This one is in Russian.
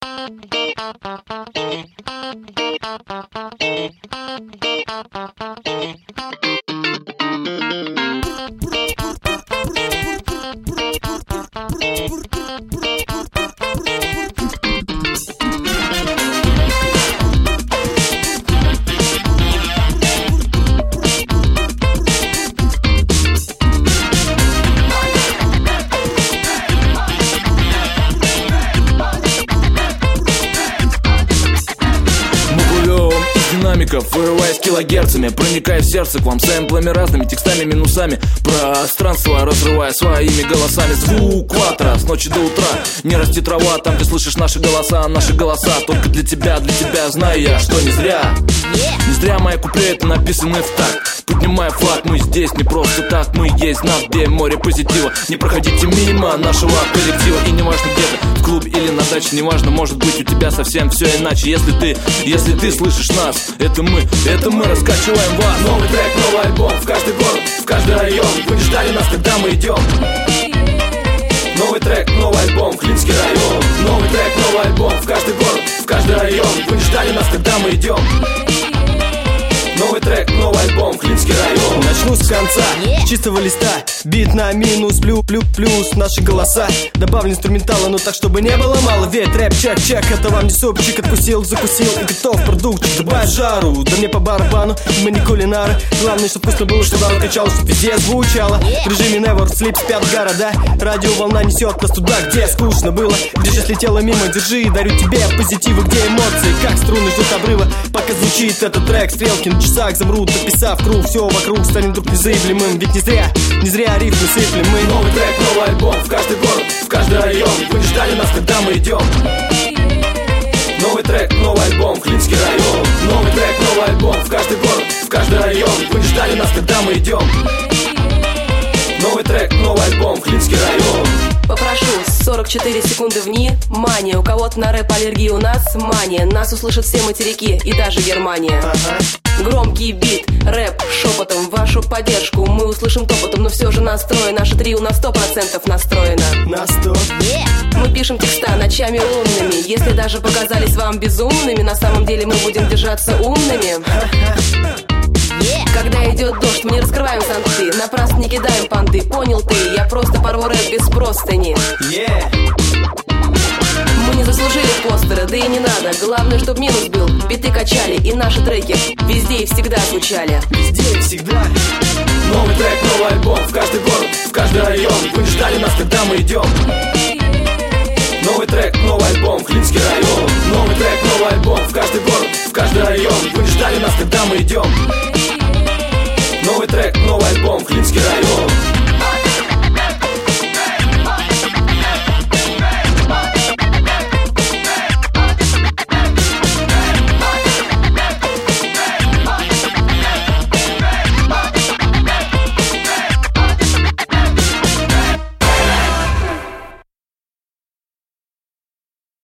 Вырываясь килогерцами, проникая в сердце к вам сэмплами, разными текстами, минусами. Пространство разрывая своими голосами. Звук кватро с ночи до утра. Не расти трава там, где слышишь наши голоса только для тебя, знаю я, что не зря. Не зря мои куплеты написаны в такт. Поднимая флаг, мы здесь не просто так. Мы есть знак, где море позитива. Не проходите мимо нашего коллектива. И неважно где-то, в клубе или на даче, неважно, может быть у тебя совсем все иначе. Если ты слышишь нас, это мы раскачиваем вас. Новый трек, новый альбом, в каждый город, в каждый район. Вы не ждали нас, когда мы идем. Новый трек, новый альбом, Клинский район. Новый трек, новый альбом, в каждый город, в каждый район. Вы не ждали нас, когда мы идем. Новый трек, новый альбом, Клинский район. Начну с конца, чистого листа. Бит на минус, плюс наши голоса. Добавлю инструментала, но так, чтобы не было мало. Ведь рэп, чек, это вам не супчик. Откусил, закусил и готов продуктик. Добавь жару, да мне по барабану. Мы не кулинары, главное, чтобы вкусно было, чтобы народ качало, чтобы везде звучало. В режиме never sleep спят города. Радиоволна несет нас туда, где скучно было, где сейчас летела мимо. Держи, дарю тебе позитивы, где эмоции, как струны ждут обрыва. Пока звучит этот трек, стрелки на часах замрут, описав круг. Все вокруг станет вдруг незаявлемым. Ведь не зря рифмы сыплем мы. Новый трек, новый альбом, в каждый город, в каждый район. Вы не ждали нас, когда мы идем. Новый трек, новый альбом, Клинский район. Новый трек, новый альбом, в каждый город, в каждый район. Вы не ждали нас, когда мы идем. Новый трек, новый альбом, Клинский район. Попрошу 44 секунды внимания. У кого-то на рэп аллергия, у нас мания. Нас услышат все материки и даже Германия. Громкий бит, рэп шепотом, вашу поддержку мы услышим топотом, но все же настроен. Наше трио на 100% настроено. На 100. Мы пишем текста ночами лунными. Если даже показались вам безумными, на самом деле мы будем держаться умными. Когда идет дождь, мы не раскрываем санкты, напрасно не кидаем понты. Понял ты, я просто порву рэп без простыни. Мы не заслужили постеры, да и не надо. Главное, чтоб минус был, биты качали. И наши треки везде и всегда звучали. Везде и всегда. Новый трек, новый альбом, в каждый город, в каждый район. Вы не ждали нас, когда мы идем. Новый трек, новый альбом, Клинский район. Новый трек, новый альбом, в каждый город, в каждый район. Вы не ждали нас, когда мы идем.